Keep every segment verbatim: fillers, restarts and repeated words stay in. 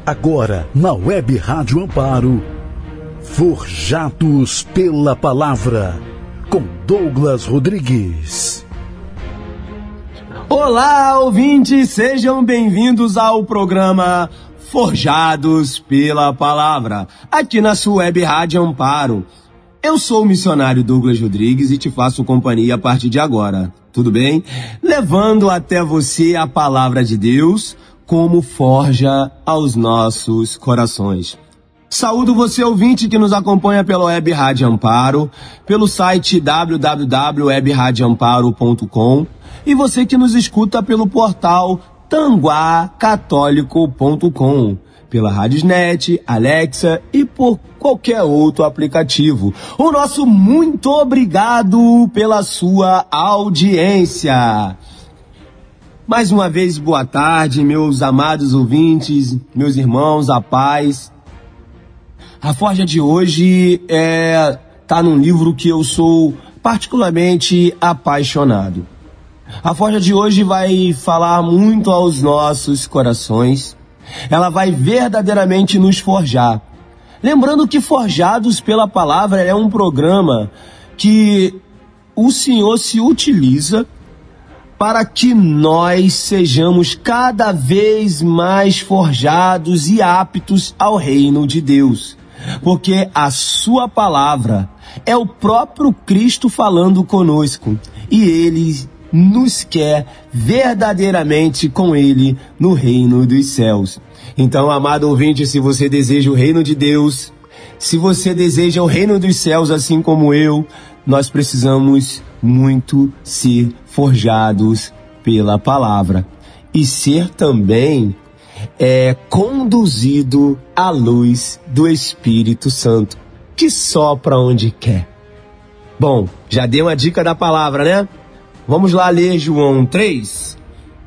Agora, na Web Rádio Amparo, Forjados pela Palavra, com Douglas Rodrigues. Olá, ouvintes, sejam bem-vindos ao programa Forjados pela Palavra, aqui na sua Web Rádio Amparo. Eu sou o missionário Douglas Rodrigues e te faço companhia a partir de agora, tudo bem? Levando até você a Palavra de Deus como forja aos nossos corações. Saúdo você, ouvinte, que nos acompanha pela Web Rádio Amparo, pelo site w w w ponto web rádio amparo ponto com e você que nos escuta pelo portal tanguá católico ponto com, pela Radiosnet, Alexa e por qualquer outro aplicativo. O nosso muito obrigado pela sua audiência. Mais uma vez, boa tarde, meus amados ouvintes, meus irmãos, a paz. A forja de hoje é, tá num livro que eu sou particularmente apaixonado. A forja de hoje vai falar muito aos nossos corações. Ela vai verdadeiramente nos forjar. Lembrando que Forjados pela Palavra é um programa que o Senhor se utiliza para que nós sejamos cada vez mais forjados e aptos ao reino de Deus. Porque a sua palavra é o próprio Cristo falando conosco. E Ele nos quer verdadeiramente com Ele no reino dos céus. Então, amado ouvinte, se você deseja o reino de Deus, se você deseja o reino dos céus assim como eu, nós precisamos muito ser forjados pela palavra e ser também é, conduzido à luz do Espírito Santo, que sopra onde quer. Bom, já dei uma dica da palavra, né? Vamos lá ler João três.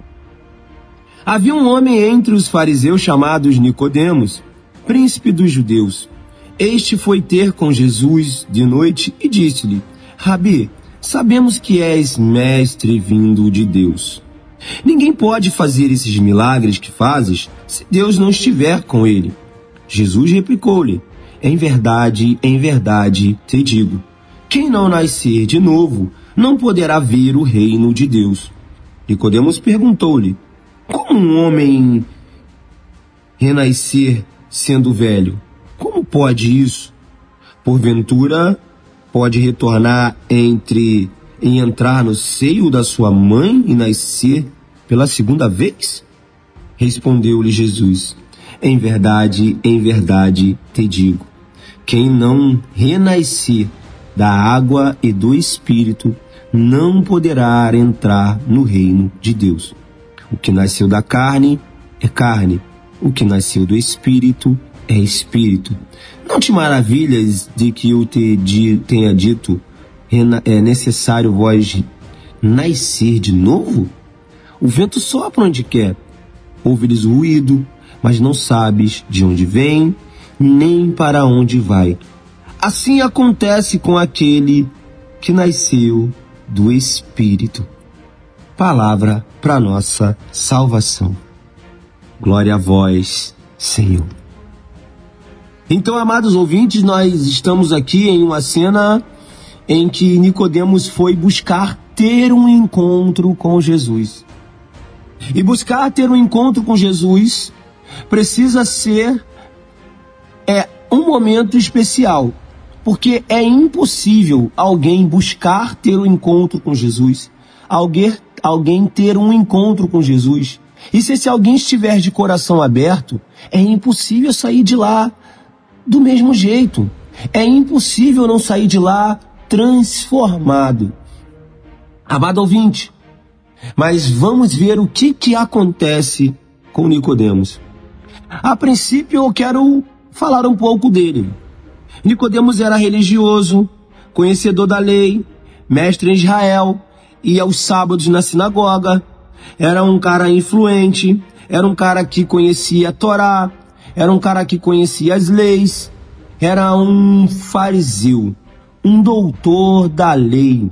Havia um homem entre os fariseus chamado Nicodemos, príncipe dos judeus. Este foi ter com Jesus de noite e disse-lhe: Rabi, sabemos que és mestre vindo de Deus. Ninguém pode fazer esses milagres que fazes se Deus não estiver com ele. Jesus replicou-lhe: Em verdade, em verdade te digo, quem não nascer de novo não poderá ver o reino de Deus. Nicodemos perguntou-lhe: Como um homem renascer sendo velho? Como pode isso? Porventura pode retornar entre em entrar no seio da sua mãe e nascer pela segunda vez? Respondeu-lhe Jesus: Em verdade, em verdade te digo, quem não renascer da água e do Espírito não poderá entrar no reino de Deus. O que nasceu da carne é carne, o que nasceu do Espírito é Espírito. Não te maravilhas de que eu te di, tenha dito, é necessário vós nascer de novo? O vento sopra onde quer, ouves o ruído, mas não sabes de onde vem, nem para onde vai. Assim acontece com aquele que nasceu do Espírito. Palavra para nossa salvação. Glória a vós, Senhor. Então, amados ouvintes, nós estamos aqui em uma cena em que Nicodemos foi buscar ter um encontro com Jesus. E buscar ter um encontro com Jesus precisa ser é, um momento especial, porque é impossível alguém buscar ter um encontro com Jesus, alguém, alguém ter um encontro com Jesus. E se esse alguém estiver de coração aberto, é impossível sair de lá do mesmo jeito. É impossível não sair de lá transformado. Amado ouvinte, mas vamos ver o que, que acontece com Nicodemos. A princípio eu quero falar um pouco dele. Nicodemos era religioso, conhecedor da lei, mestre em Israel, ia aos sábados na sinagoga, era um cara influente, era um cara que conhecia a Torá, era um cara que conhecia as leis, era um fariseu, um doutor da lei.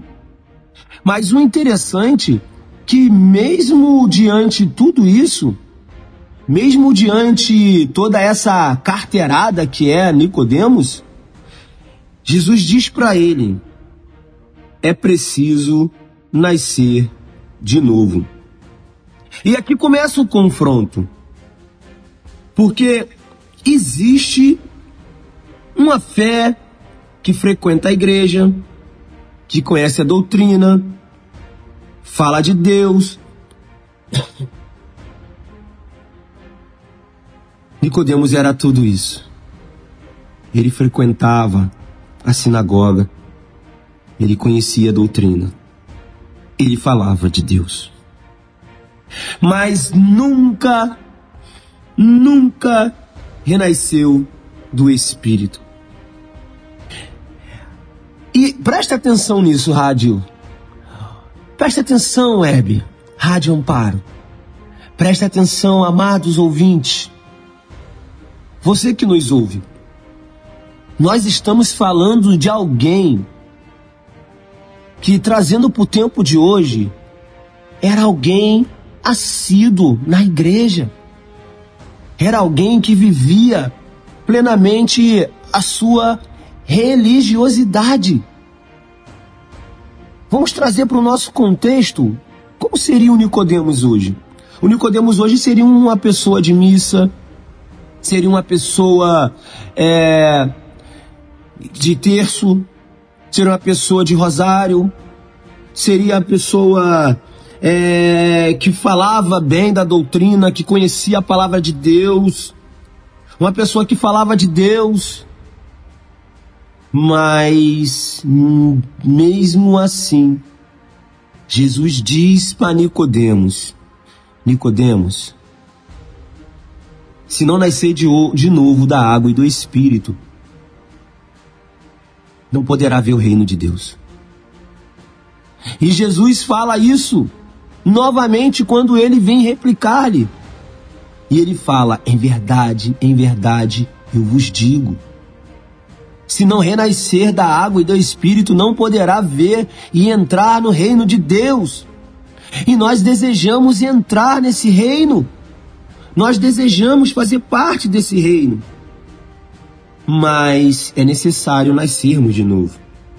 Mas o interessante é que mesmo diante de tudo isso, mesmo diante toda essa carteirada que é Nicodemos, Jesus diz para ele: é preciso nascer de novo. E aqui começa o confronto, porque existe uma fé que frequenta a igreja, que conhece a doutrina, fala de Deus. Nicodemos era tudo isso. Ele frequentava a sinagoga, ele conhecia a doutrina, ele falava de Deus. Mas nunca, nunca renasceu do Espírito. E presta atenção nisso, rádio. Presta atenção, Web, Rádio Amparo. Presta atenção, amados ouvintes. Você que nos ouve. Nós estamos falando de alguém que, trazendo para o tempo de hoje, era alguém assíduo na igreja. Era alguém que vivia plenamente a sua religiosidade. Vamos trazer para o nosso contexto como seria o Nicodemos hoje. O Nicodemos hoje seria uma pessoa de missa, seria uma pessoa é, de terço, seria uma pessoa de rosário, seria a pessoa é, que falava bem da doutrina, que conhecia a palavra de Deus, uma pessoa que falava de Deus. Mas, mesmo assim, Jesus diz para Nicodemos: Nicodemos, se não nascer de, de novo da água e do Espírito, não poderá ver o reino de Deus. E Jesus fala isso novamente quando ele vem replicar-lhe. E ele fala: em verdade, em verdade, eu vos digo, se não renascer da água e do Espírito, não poderá ver e entrar no reino de Deus. E nós desejamos entrar nesse reino. Nós desejamos fazer parte desse reino. Mas é necessário nascermos de novo.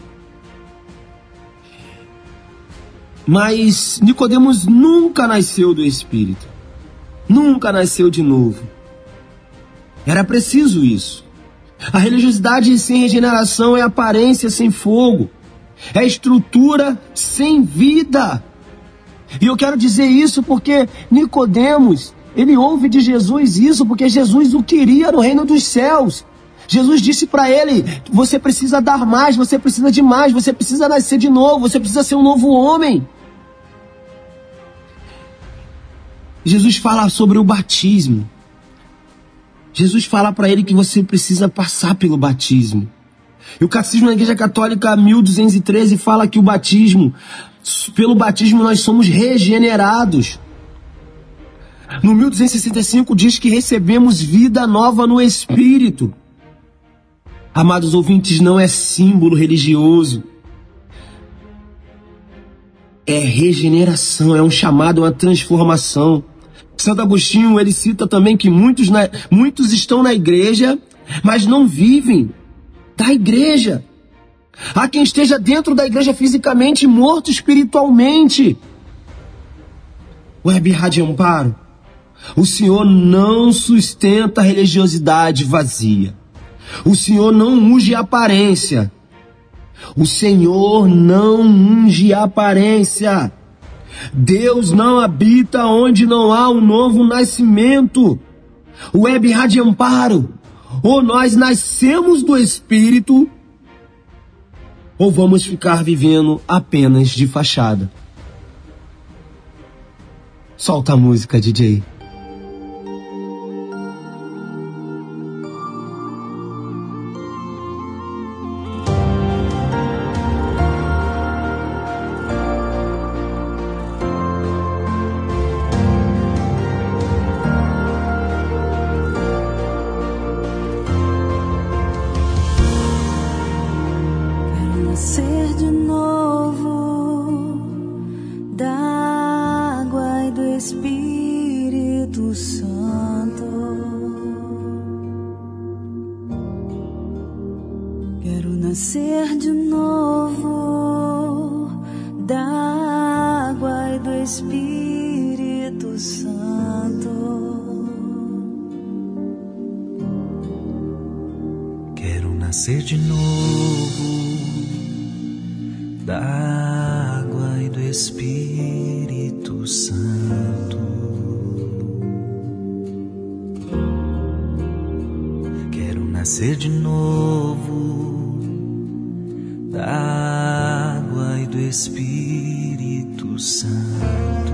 Mas Nicodemos nunca nasceu do Espírito. Nunca nasceu de novo. Era preciso isso. A religiosidade sem regeneração é aparência sem fogo, é estrutura sem vida. E eu quero dizer isso porque Nicodemos, ele ouve de Jesus isso porque Jesus o queria no reino dos céus. Jesus disse para ele: você precisa dar mais, você precisa de mais, você precisa nascer de novo, você precisa ser um novo homem. Jesus fala sobre o batismo. Jesus fala para ele que você precisa passar pelo batismo. E o Catecismo da Igreja Católica mil duzentos e treze fala que o batismo, pelo batismo nós somos regenerados. No mil duzentos e sessenta e cinco diz que recebemos vida nova no Espírito. Amados ouvintes, não é símbolo religioso. É regeneração, é um chamado, uma transformação. Santo Agostinho, ele cita também que muitos, na, muitos estão na igreja, mas não vivem da igreja. Há quem esteja dentro da igreja fisicamente, morto espiritualmente. Web Rádio Amparo, o Senhor não sustenta a religiosidade vazia. O Senhor não unge a aparência. O Senhor não unge a aparência. Deus não habita onde não há um novo nascimento. Web Rádio Amparo, ou nós nascemos do Espírito, ou vamos ficar vivendo apenas de fachada. Solta a música, D J. Nascer de novo da água e do Espírito. nascer de novo da água e do Espírito Santo. Quero nascer de novo da água e do Espírito Santo. Quero nascer de novo da água e do Espírito Santo.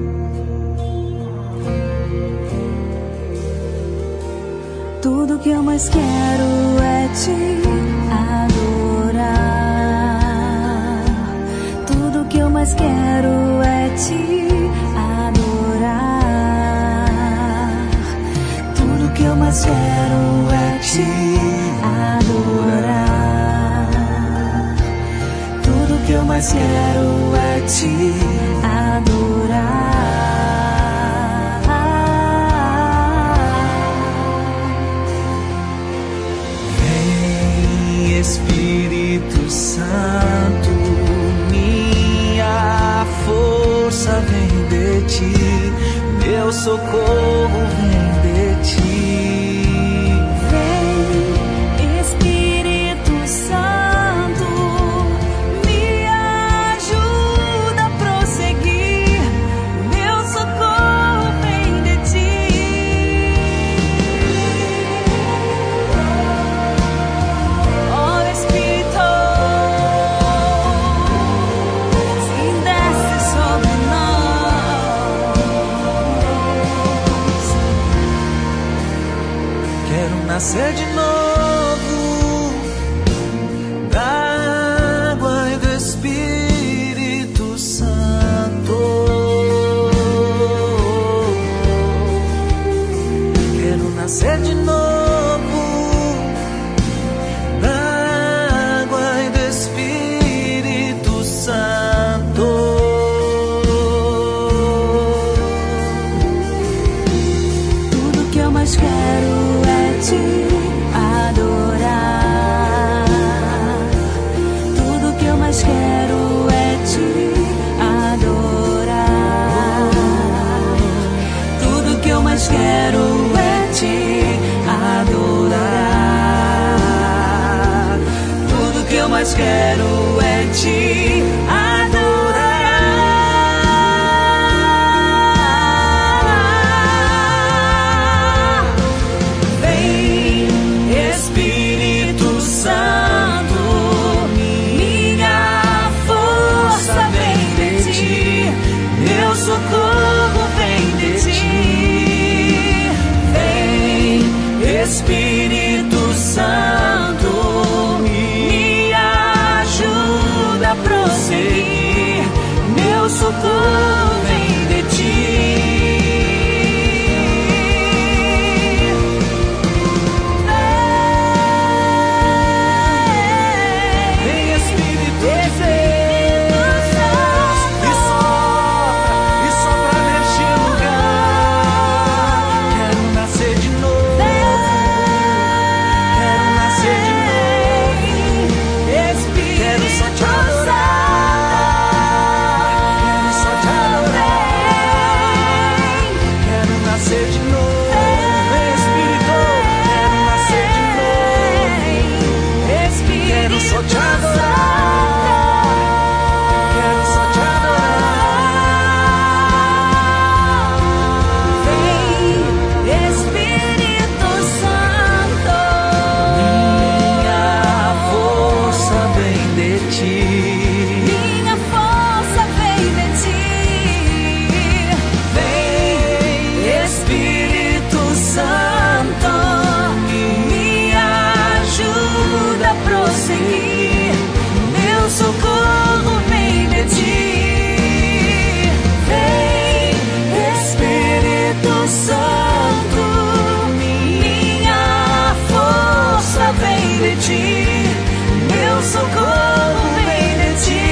Tudo que eu mais quero é te adorar. Tudo que eu mais quero é te adorar. Tudo que eu mais quero é te adorar. Tudo que eu mais quero é te adorar. Espírito Santo, minha força vem de ti, meu socorro vem de ti. Vem, Espírito Santo, me ajuda a prosseguir, meu socorro vem de ti. Nascer de novo da água e do Espírito Santo. Quero nascer de novo da água e do Espírito Santo. Tudo que eu mais quero te adorar. Tudo que eu mais quero é te adorar. Tudo que eu mais quero é te adorar. Tudo que eu mais quero é te adorar. Socorro vem de ti. Vem, Espírito Santo, me ajuda a prosseguir, meu socorro vem de ti. Vem, Espírito Santo. Meu socorro vem de ti.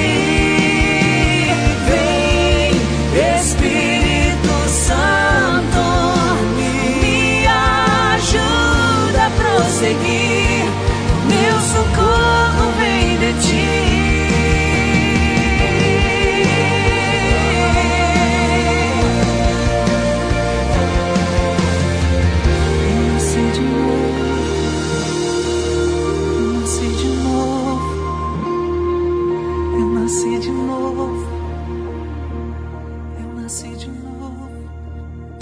Vem, Espírito Santo, me ajuda a prosseguir. Meu socorro vem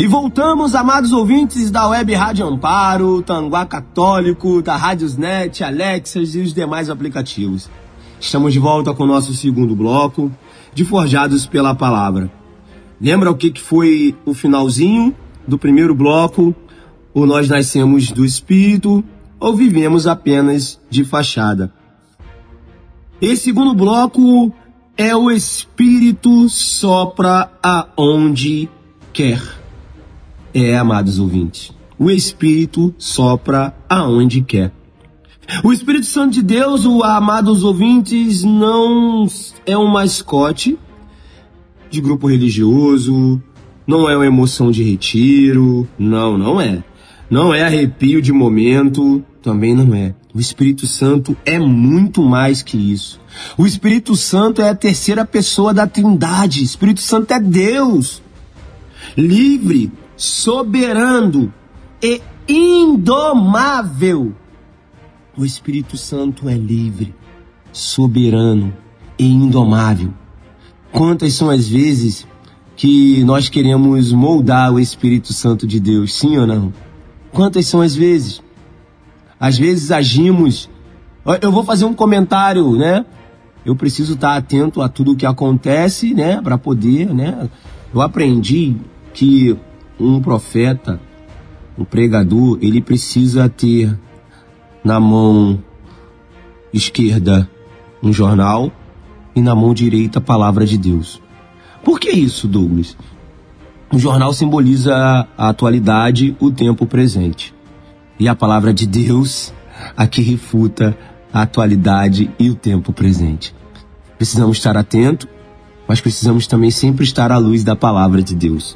voltamos, amados ouvintes da Web Rádio Amparo, Tanguá Católico, da Radiosnet, Alexas e os demais aplicativos. Estamos de volta com o nosso segundo bloco de Forjados pela Palavra. Lembra o que que foi o finalzinho do primeiro bloco? Ou nós nascemos do Espírito ou vivemos apenas de fachada? Esse segundo bloco é o Espírito sopra aonde quer. É, amados ouvintes, o Espírito sopra aonde quer. O Espírito Santo de Deus, o amados ouvintes, não é um mascote de grupo religioso, não é uma emoção de retiro, não, não é. Não é arrepio de momento, também não é. O Espírito Santo é muito mais que isso. O Espírito Santo é a terceira pessoa da Trindade. O Espírito Santo é Deus, livre, soberano e indomável. O Espírito Santo é livre, soberano e indomável. Quantas são as vezes que nós queremos moldar o Espírito Santo de Deus, sim ou não? Quantas são as vezes? Às vezes agimos... Eu vou fazer um comentário, né? Eu preciso estar atento a tudo o que acontece, né? Para poder, né? Eu aprendi que um profeta, um pregador, ele precisa ter na mão esquerda um jornal e na mão direita a palavra de Deus. Por que isso, Douglas? O jornal simboliza a atualidade, o tempo presente. E a palavra de Deus, a que refuta a atualidade e o tempo presente. Precisamos estar atentos, mas precisamos também sempre estar à luz da palavra de Deus.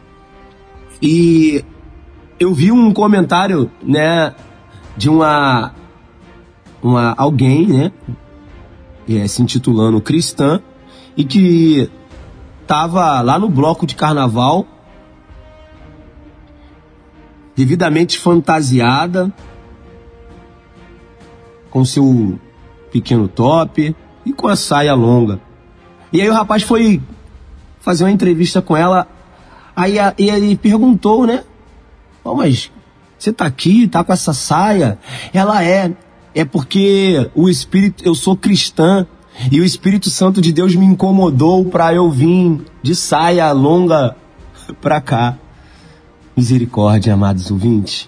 E eu vi um comentário, né, de uma, uma alguém, né, é, se intitulando cristã, e que estava lá no bloco de carnaval, devidamente fantasiada, com seu pequeno top e com a saia longa. E aí o rapaz foi fazer uma entrevista com ela, aí a, e ele perguntou, né? Oh, mas você tá aqui, tá com essa saia? Ela é, é porque o Espírito, eu sou cristã, e o Espírito Santo de Deus me incomodou para eu vir de saia longa para cá. Misericórdia, amados ouvintes.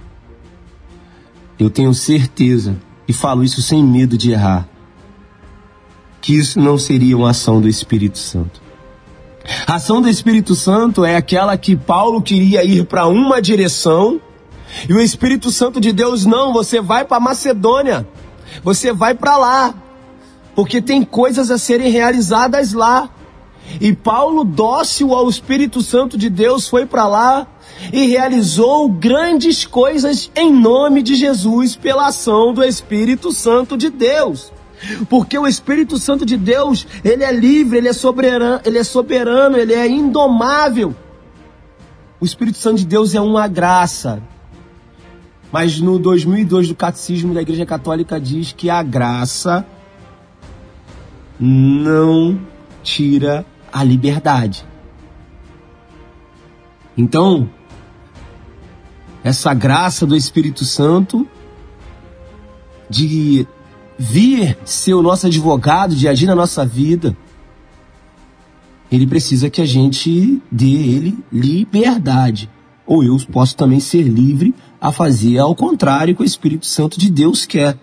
Eu tenho certeza, e falo isso sem medo de errar, que isso não seria uma ação do Espírito Santo. A ação do Espírito Santo é aquela que Paulo queria ir para uma direção, e o Espírito Santo de Deus, não, você vai para Macedônia, você vai para lá, porque tem coisas a serem realizadas lá. E Paulo, dócil ao Espírito Santo de Deus, foi para lá e realizou grandes coisas em nome de Jesus pela ação do Espírito Santo de Deus. Porque o Espírito Santo de Deus, ele é livre, ele é soberano, ele é soberano, ele é indomável. O Espírito Santo de Deus é uma graça. Mas no dois mil e dois do Catecismo da Igreja Católica diz que a graça não tira a liberdade. Então, essa graça do Espírito Santo de vir ser o nosso advogado, de agir na nossa vida, ele precisa que a gente dê ele liberdade. Ou eu posso também ser livre a fazer ao contrário que o Espírito Santo de Deus quer.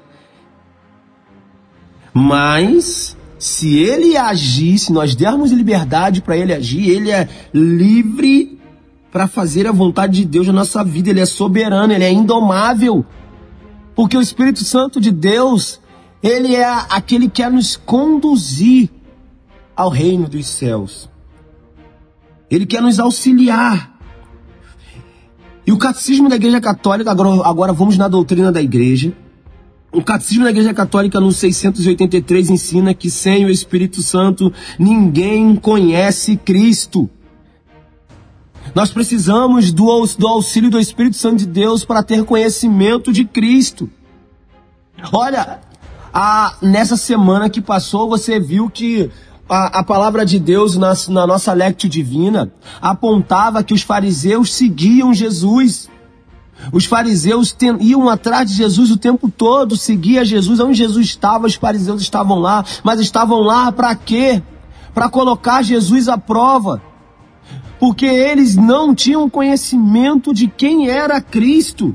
Mas se ele agir, se nós dermos liberdade para ele agir, ele é livre para fazer a vontade de Deus na nossa vida. Ele é soberano, ele é indomável. Porque o Espírito Santo de Deus, ele é aquele que quer nos conduzir ao reino dos céus. Ele quer nos auxiliar. E o Catecismo da Igreja Católica, agora, agora vamos na doutrina da Igreja. O Catecismo da Igreja Católica, no seiscentos e oitenta e três, ensina que sem o Espírito Santo ninguém conhece Cristo. Nós precisamos do, do auxílio do Espírito Santo de Deus para ter conhecimento de Cristo. Olha, a, nessa semana que passou, você viu que a, a palavra de Deus na, na nossa Lectio Divina apontava que os fariseus seguiam Jesus. Os fariseus ten, iam atrás de Jesus o tempo todo, seguia Jesus. Onde Jesus estava, os fariseus estavam lá. Mas estavam lá para quê? Para colocar Jesus à prova. Porque eles não tinham conhecimento de quem era Cristo.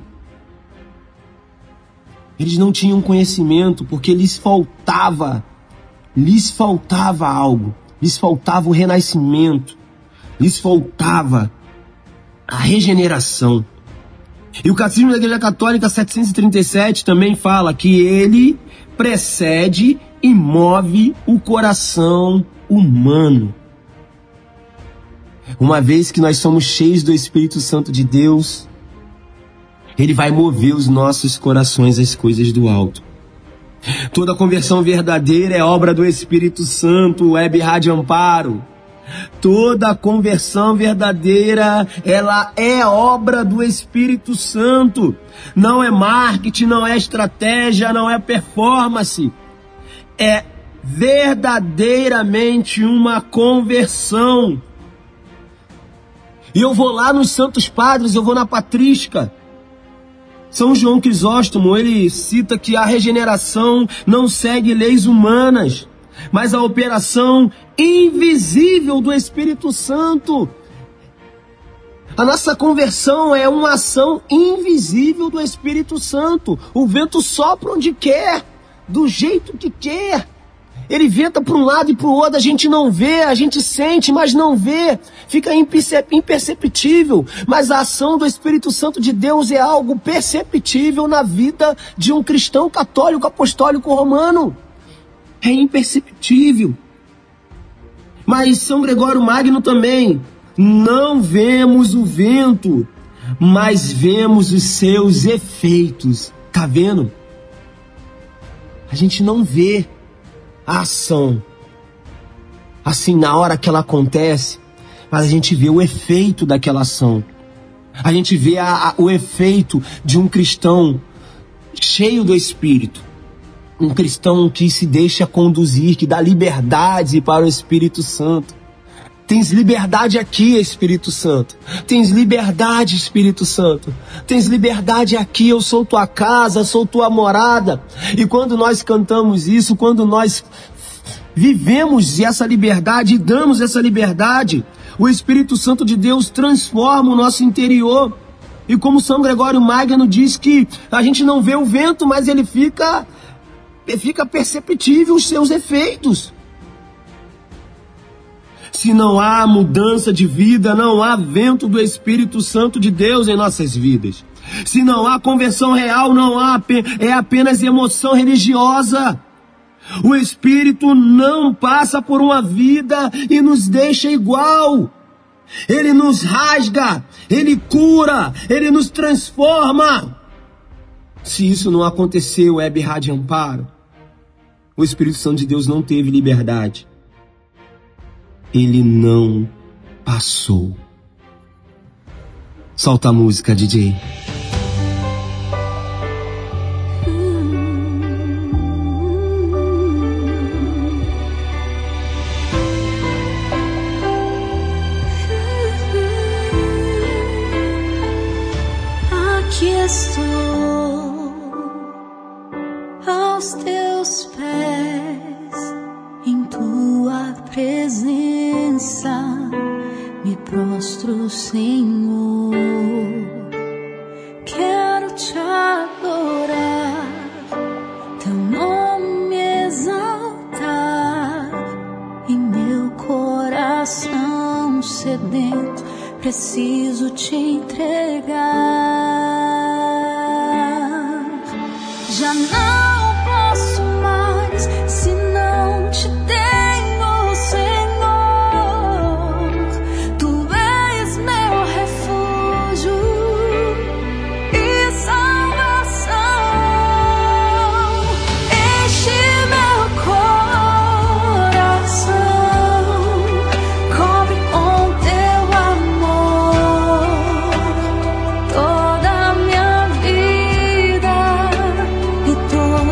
Eles não tinham conhecimento porque lhes faltava, lhes faltava algo. Lhes faltava o renascimento. Lhes faltava a regeneração. E o Catecismo da Igreja Católica setecentos e trinta e sete também fala que ele precede e move o coração humano. Uma vez que nós somos cheios do Espírito Santo de Deus, ele vai mover os nossos corações às coisas do alto. Toda conversão verdadeira é obra do Espírito Santo, Web Rádio Amparo. Toda conversão verdadeira, ela é obra do Espírito Santo. Não é marketing, não é estratégia, não é performance. É verdadeiramente uma conversão. E eu vou lá nos Santos Padres, eu vou na Patrística. São João Crisóstomo, ele cita que a regeneração não segue leis humanas, mas a operação invisível do Espírito Santo. A nossa conversão é uma ação invisível do Espírito Santo. O vento sopra onde quer, do jeito que quer. Ele venta para um lado e para o outro, a gente não vê, a gente sente, mas não vê. Fica imperceptível. Mas a ação do Espírito Santo de Deus é algo perceptível na vida de um cristão católico apostólico romano. É imperceptível. Mas São Gregório Magno também. Não vemos o vento, mas vemos os seus efeitos. Tá vendo? A gente não vê a ação assim na hora que ela acontece, mas a gente vê o efeito daquela ação. A gente vê a, a, o efeito de um cristão cheio do Espírito. Um cristão que se deixa conduzir, que dá liberdade para o Espírito Santo. Tens liberdade aqui, Espírito Santo. Tens liberdade, Espírito Santo. Tens liberdade aqui, eu sou tua casa, sou tua morada. E quando nós cantamos isso, quando nós vivemos essa liberdade e damos essa liberdade, o Espírito Santo de Deus transforma o nosso interior. E como São Gregório Magno diz que a gente não vê o vento, mas ele fica, fica perceptível os seus efeitos. Se não há mudança de vida, não há vento do Espírito Santo de Deus em nossas vidas. Se não há conversão real, não há, é apenas emoção religiosa. O Espírito não passa por uma vida e nos deixa igual. Ele nos rasga, ele cura, ele nos transforma. Se isso não aconteceu, Web Rádio Amparo, o Espírito Santo de Deus não teve liberdade. Ele não passou. Solta a música, D J. Aqui estou aos teus pés, em tua presença me prostro, Senhor. Quero te adorar, teu nome exaltar, em meu coração sedento preciso te entregar. Já não posso mais se não te tenho, Senhor. Tu és meu refúgio e salvação. Enche meu coração, cobre com teu amor toda a minha vida e toda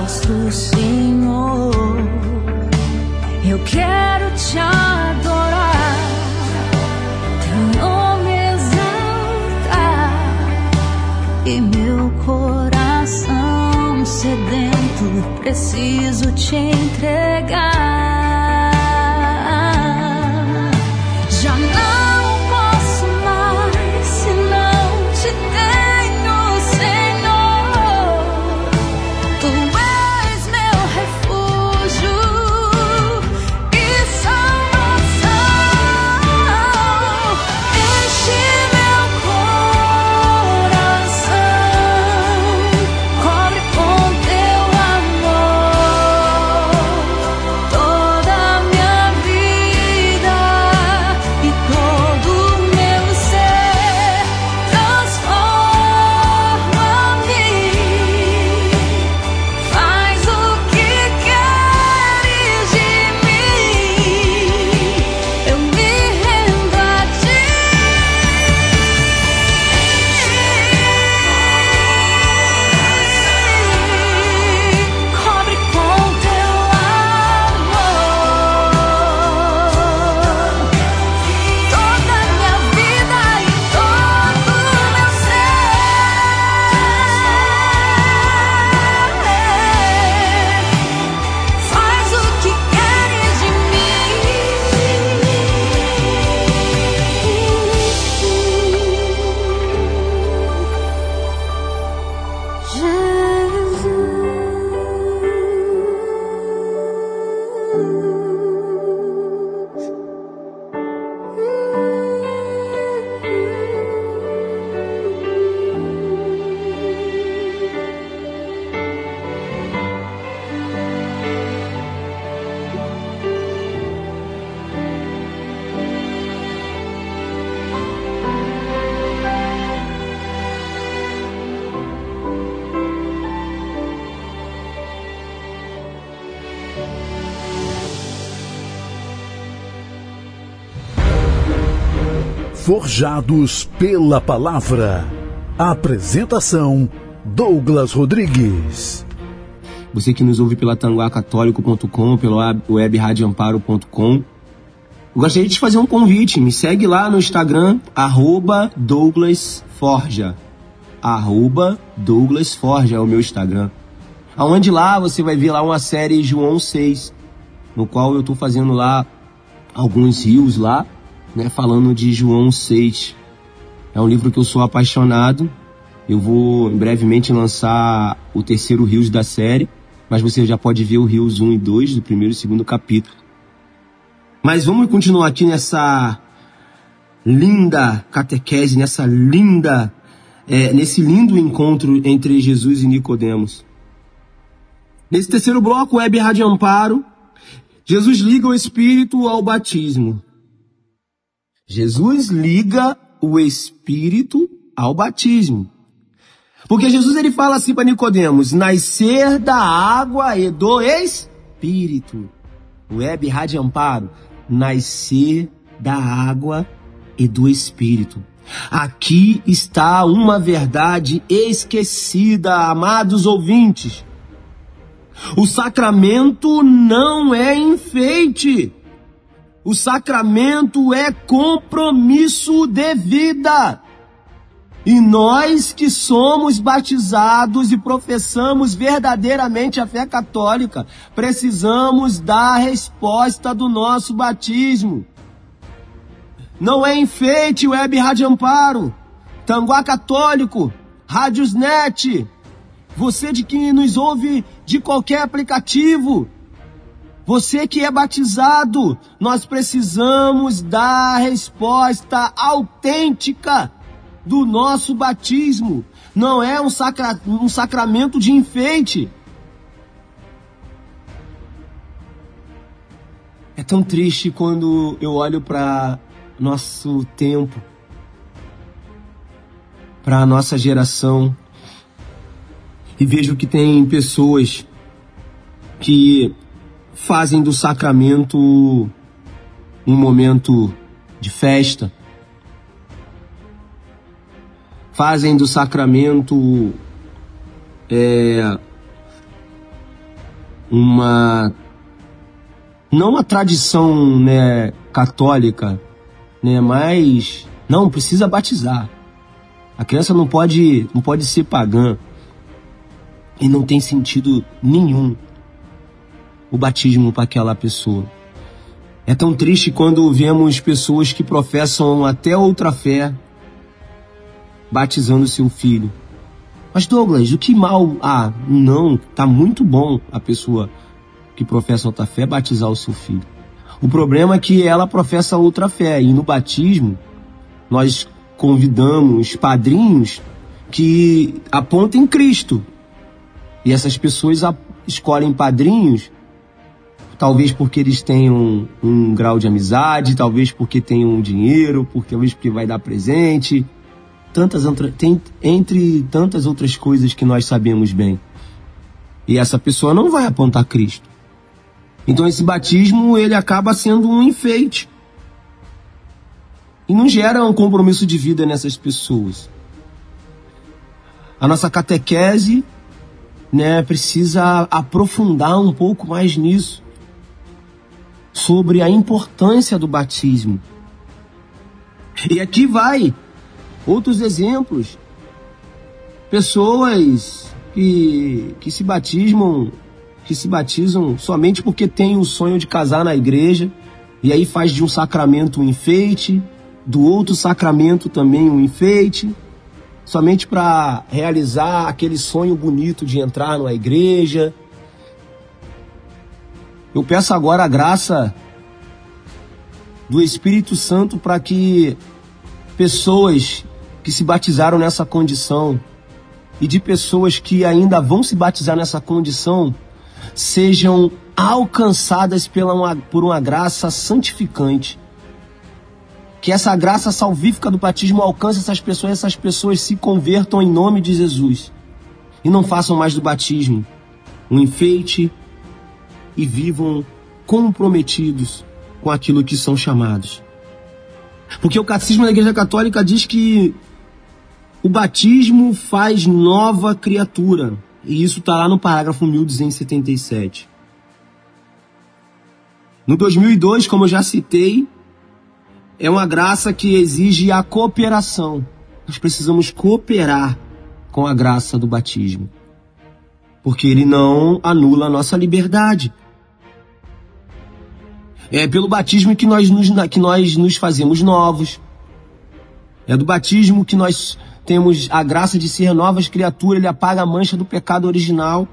nosso Senhor. Eu quero te adorar, teu nome exaltar, e meu coração sedento preciso te entregar. Já não posso mais se não te tenho, Senhor. Tu és meu refúgio e salvação. Enche meu coração, cobre com teu amor toda a minha vida e todo o meu ser. Transforma-me, faz o que queres de mim. Eu me rendo a ti. Cobre com teu amor toda a minha vida e todo o meu ser. Faz o que queres de Forjados pela Palavra. Apresentação: Douglas Rodrigues. Você que nos ouve pela tanguá católico ponto com, pela web rádio amparo ponto com. Eu gostaria de te fazer um convite. Me segue lá no Instagram, arroba Douglas Forja. Arroba Douglas Forja é o meu Instagram. Aonde lá você vai ver lá uma série João seis, no qual eu estou fazendo lá alguns rios lá, né, falando de João seis. É um livro que eu sou apaixonado. Eu vou brevemente lançar o terceiro Rios da série, mas você já pode ver o Rios um e dois do primeiro e segundo capítulo. Mas vamos continuar aqui nessa linda catequese, nessa linda, é, nesse lindo encontro entre Jesus e Nicodemos. Nesse terceiro bloco, Web Rádio Amparo, Jesus liga o Espírito ao batismo. Jesus liga o Espírito ao batismo. Porque Jesus ele fala assim para Nicodemos: nascer da água e do Espírito. Web Rádio Amparo, nascer da água e do Espírito. Aqui está uma verdade esquecida, amados ouvintes. O sacramento não é enfeite. O sacramento é compromisso de vida. E nós que somos batizados e professamos verdadeiramente a fé católica, precisamos dar a resposta do nosso batismo. Não é enfeite, Web Rádio Amparo, Tanguá Católico, Rádios Net, você de que nos ouve de qualquer aplicativo, você que é batizado, nós precisamos dar a resposta autêntica do nosso batismo. Não é um, sacra, um sacramento de enfeite. É tão triste quando eu olho para nosso tempo, para a nossa geração, e vejo que tem pessoas que fazem do sacramento um momento de festa, fazem do sacramento é, uma... não uma tradição, né, católica, né, mas não, precisa batizar. A criança não pode, não pode ser pagã. E não tem sentido nenhum o batismo para aquela pessoa. É tão triste quando vemos pessoas que professam até outra fé batizando seu filho. Mas Douglas, o que mal? Ah, não, tá muito bom a pessoa que professa outra fé batizar o seu filho. O problema é que ela professa outra fé e no batismo nós convidamos padrinhos que apontem Cristo. E essas pessoas escolhem padrinhos, talvez porque eles tenham um grau de amizade, talvez porque tenham dinheiro, porque, talvez porque vai dar presente, tantas, tem, entre tantas outras coisas que nós sabemos bem. E essa pessoa não vai apontar Cristo. Então esse batismo, ele acaba sendo um enfeite. E não gera um compromisso de vida nessas pessoas. A nossa catequese, né, precisa aprofundar um pouco mais nisso. Sobre a importância do batismo. E aqui vai outros exemplos. Pessoas que, que se batismam, que se batizam somente porque têm o sonho de casar na igreja, e aí faz de um sacramento um enfeite, do outro sacramento também um enfeite, somente para realizar aquele sonho bonito de entrar numa igreja. Eu peço agora a graça do Espírito Santo para que pessoas que se batizaram nessa condição e de pessoas que ainda vão se batizar nessa condição sejam alcançadas pela uma, por uma graça santificante. Que essa graça salvífica do batismo alcance essas pessoas, essas pessoas se convertam em nome de Jesus e não façam mais do batismo um enfeite, e vivam comprometidos com aquilo que são chamados. Porque o Catecismo da Igreja Católica diz que o batismo faz nova criatura. E isso está lá no parágrafo mil duzentos e setenta e sete. No dois mil e dois, como eu já citei, é uma graça que exige a cooperação. Nós precisamos cooperar com a graça do batismo. Porque ele não anula a nossa liberdade. É pelo batismo que nós, nos, que nós nos fazemos novos. É do batismo que nós temos a graça de ser novas criaturas. Ele apaga a mancha do pecado original.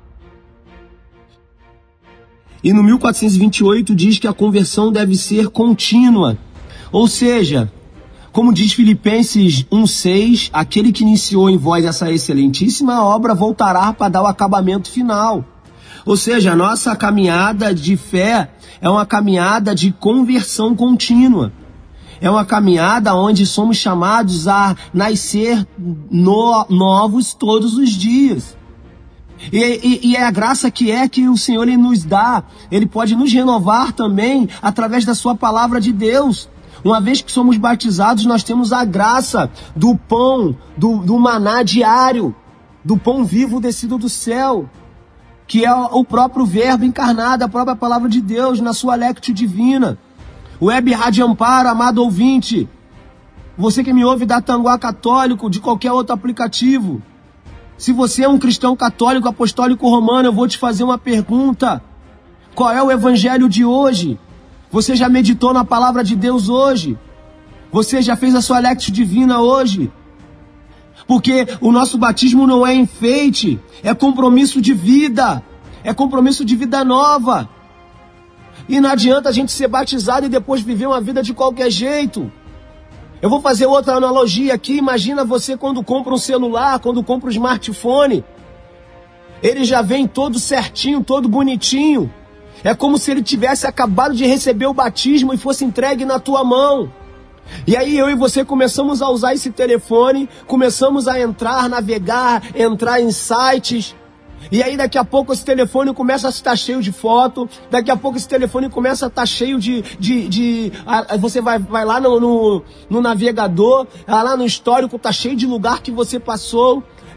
E no mil quatrocentos e vinte e oito diz que a conversão deve ser contínua. Ou seja, como diz Filipenses um seis, aquele que iniciou em vós essa excelentíssima obra voltará para dar o acabamento final. Ou seja, a nossa caminhada de fé é uma caminhada de conversão contínua. É uma caminhada onde somos chamados a nascer no, novos todos os dias. E, e, e é a graça que é que o Senhor ele nos dá. Ele pode nos renovar também através da sua palavra de Deus. Uma vez que somos batizados, nós temos a graça do pão, do, do maná diário, do pão vivo descido do céu, que é o próprio verbo encarnado, a própria palavra de Deus na sua lectio divina. Web Rádio Amparo, amado ouvinte, você que me ouve da Tanguá Católico, de qualquer outro aplicativo, se você é um cristão católico, apostólico romano, eu vou te fazer uma pergunta. Qual é o evangelho de hoje? Você já meditou na palavra de Deus hoje? Você já fez a sua lectio divina hoje? Porque o nosso batismo não é enfeite, é compromisso de vida, é compromisso de vida nova. E não adianta a gente ser batizado e depois viver uma vida de qualquer jeito. Eu vou fazer outra analogia aqui. Imagina você quando compra um celular, quando compra um smartphone. Ele já vem todo certinho, todo bonitinho. É como se ele tivesse acabado de receber o batismo e fosse entregue na tua mão. E aí eu e você começamos a usar esse telefone, começamos a entrar, navegar, entrar em sites. E aí daqui a pouco esse telefone começa a estar cheio de foto, daqui a pouco esse telefone começa a estar cheio de... de, de a, você vai, vai lá no, no, no navegador, lá no histórico, tá cheio de lugar que você passou.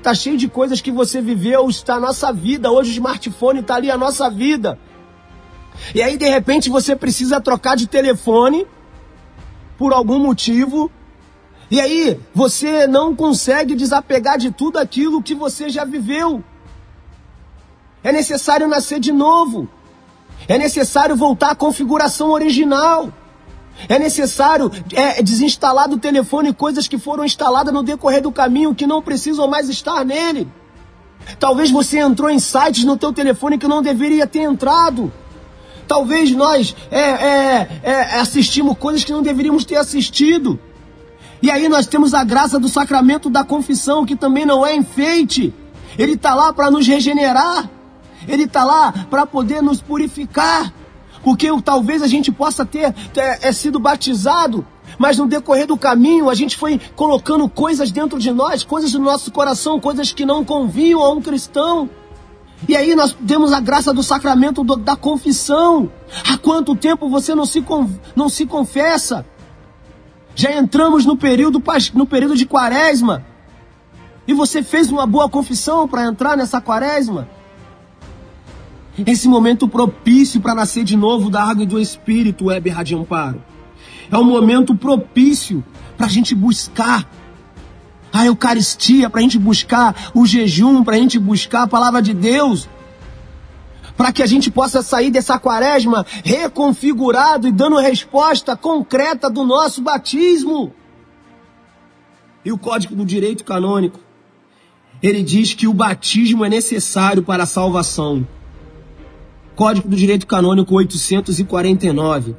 tá cheio de coisas que você viveu, está a nossa vida. Hoje o smartphone tá ali a nossa vida. E aí, de repente, você precisa trocar de telefone por algum motivo. E aí, você não consegue desapegar de tudo aquilo que você já viveu. É necessário nascer de novo. É necessário voltar à configuração original. É necessário é, desinstalar do telefone coisas que foram instaladas no decorrer do caminho, que não precisam mais estar nele. Talvez você entrou em sites no teu telefone que não deveria ter entrado. Talvez nós é, é, é, assistimos coisas que não deveríamos ter assistido. E aí nós temos a graça do sacramento da confissão, que também não é enfeite. Ele está lá para nos regenerar. Ele está lá para poder nos purificar. Porque talvez a gente possa ter, ter é, sido batizado, mas no decorrer do caminho a gente foi colocando coisas dentro de nós, coisas do nosso coração, coisas que não convinham a um cristão. E aí nós temos a graça do sacramento do, da confissão. Há quanto tempo você não se, não se confessa? Já entramos no período, no período de quaresma. E você fez uma boa confissão para entrar nessa quaresma? Esse momento propício para nascer de novo da água e do Espírito, Web Rádio Amparo. É um momento propício para a gente buscar a Eucaristia, para a gente buscar o jejum, para a gente buscar a Palavra de Deus, para que a gente possa sair dessa quaresma reconfigurado e dando resposta concreta do nosso batismo. E o Código do Direito Canônico, ele diz que o batismo é necessário para a salvação. Código do Direito Canônico oitocentos e quarenta e nove.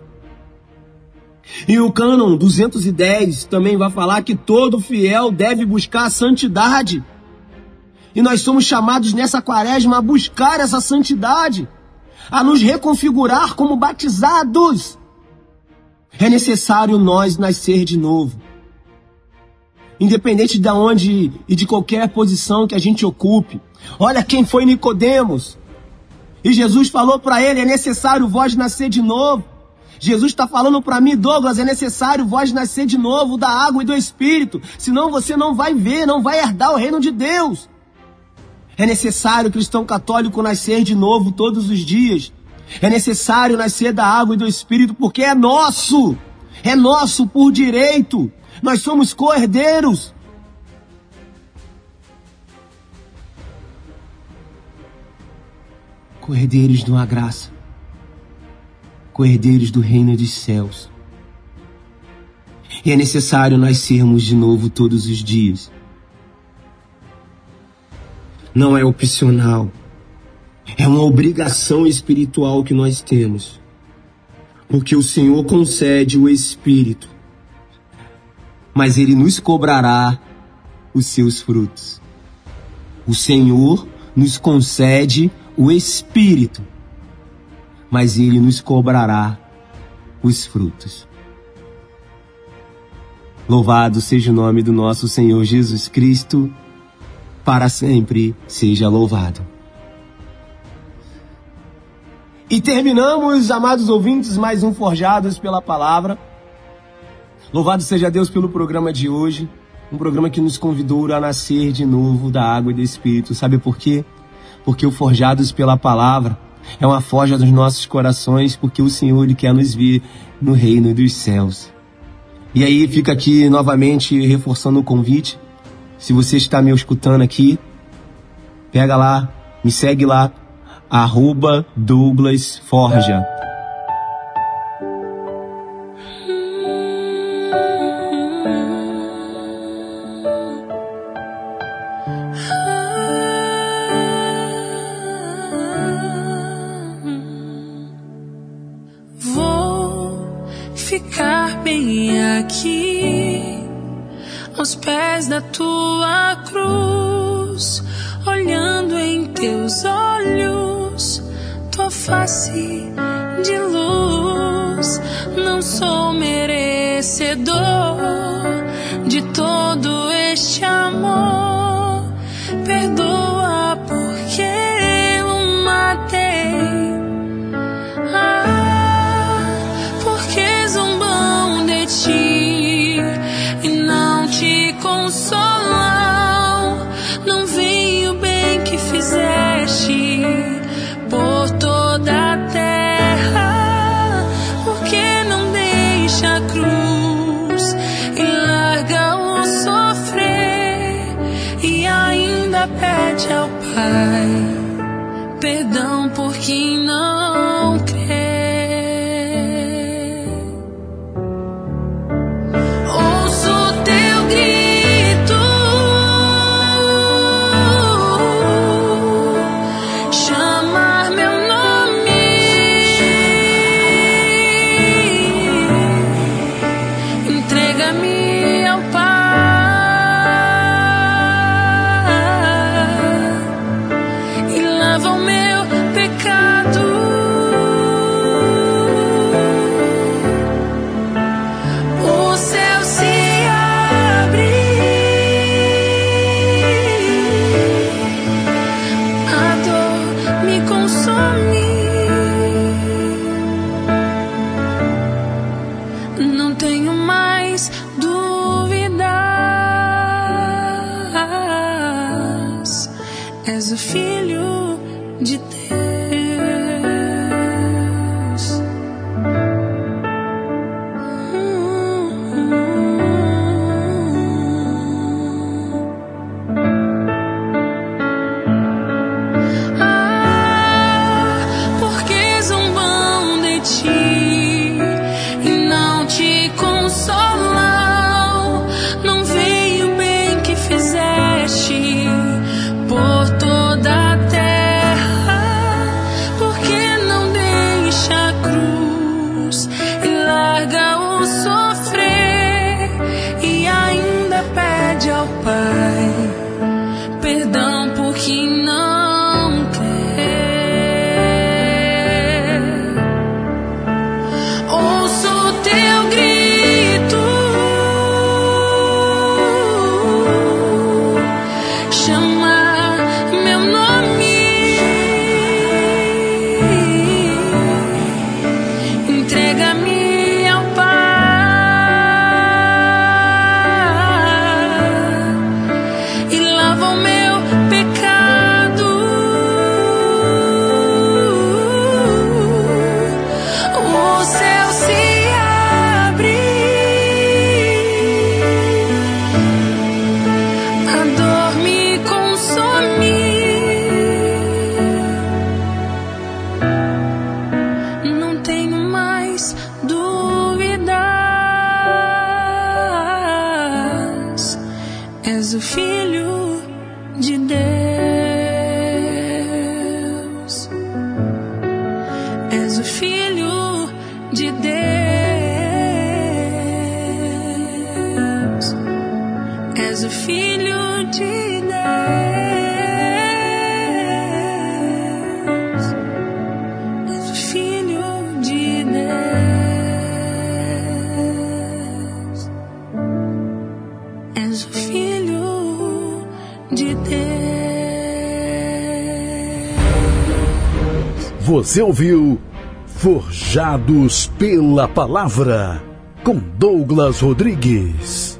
E o cânon duzentos e dez também vai falar que todo fiel deve buscar a santidade. E nós somos chamados nessa quaresma a buscar essa santidade, a nos reconfigurar como batizados. É necessário nós nascer de novo. Independente de onde e de qualquer posição que a gente ocupe. Olha quem foi Nicodemos. E Jesus falou para ele, é necessário vós nascer de novo. Jesus está falando para mim, Douglas, é necessário vós nascer de novo da água e do Espírito. Senão você não vai ver, não vai herdar o reino de Deus. É necessário, cristão católico, nascer de novo todos os dias. É necessário nascer da água e do Espírito, porque é nosso. É nosso por direito. Nós somos co-herdeiros. Co-herdeiros de uma graça. Co-herdeiros do reino dos céus. E é necessário nascermos de novo todos os dias. Não é opcional. É uma obrigação espiritual que nós temos. Porque o Senhor concede o Espírito. Mas Ele nos cobrará os seus frutos. O Senhor nos concede o Espírito, mas Ele nos cobrará os frutos. Louvado seja o nome do nosso Senhor Jesus Cristo, para sempre seja louvado. E terminamos, amados ouvintes, mais um Forjados pela Palavra. Louvado seja Deus pelo programa de hoje, um programa que nos convidou a nascer de novo da água e do Espírito. Sabe por quê? Porque o Forjados pela Palavra é uma forja dos nossos corações, porque o Senhor Ele quer nos ver no reino dos céus. E aí fica aqui novamente reforçando o convite. Se você está me escutando aqui, pega lá, me segue lá, arroba Douglas Forja. Ficar bem aqui, aos pés da tua cruz, olhando em teus olhos, tua face de luz. Não sou merecedor de todo este amor, perdoa porque eu matei. E não te consolam, não vê Pai. Perdão por quem não crê. Ouço teu grito, chamar meu nome. Entrega-me ao Pai. Não tenho mais dúvidas. És o Filho de Deus. Ah, porque zombam de ti e não te consolam. Não veio o bem que fizeste por toda a terra. Porque não deixa a cruz e larga o sofrer e ainda pede ao Pai perdão por quem não quer. Ouço o teu grito, chamar meu nome. Entrega-me ao Pai e lava o meu pecado. O céu se abre, a dor me consome. Não tenho mais dúvidas. És o Filho de Deus. És o Filho de Deus. És o Filho de Deus. És o Filho de Deus. És o Filho de Deus. Você ouviu Forjados pela Palavra com Douglas Rodrigues.